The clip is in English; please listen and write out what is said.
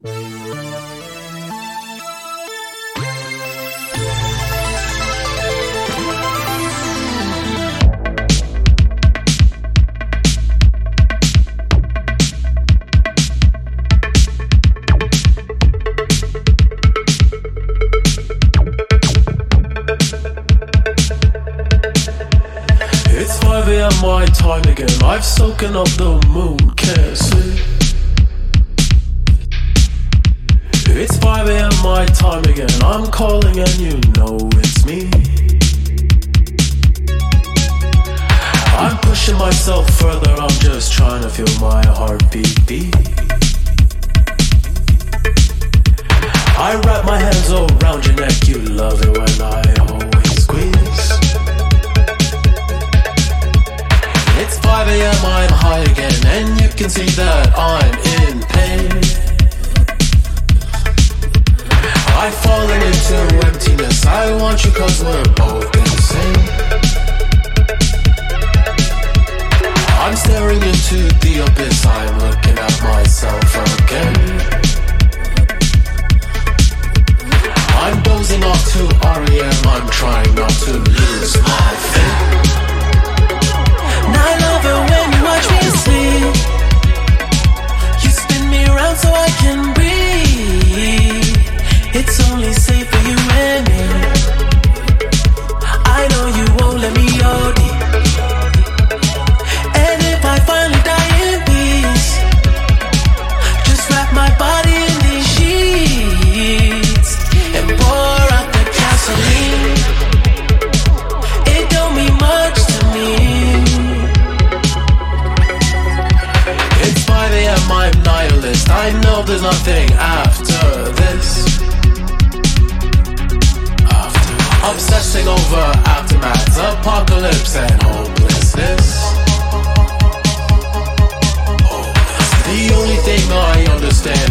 It's 5 a.m. my time again. I've soaken up the moon, can't see. It's 5 a.m. my time again. I'm calling and you know it's me. I'm pushing myself further. I'm just trying to feel my heartbeat beat. I wrap my hands around your neck. You love it when I always squeeze. It's 5 a.m. I'm high again, and you can see that I'm in pain. I've fallen into emptiness. I want you 'cause we're both insane. I'm staring into the abyss. I'm looking at myself again. I'm dozing off to REM. I'm trying not to lose my faith. And I love it when you watch me sleep. You spin me around so I can breathe. It's only safe for you and me. I know you won't let me OD. And if I finally die in peace, just wrap my body in these sheets and pour out the gasoline. It don't mean much to me. It's 5 a.m. I'm nihilist. I know there's nothing after this. Obsessing over aftermath, apocalypse and hopelessness. The only thing I understand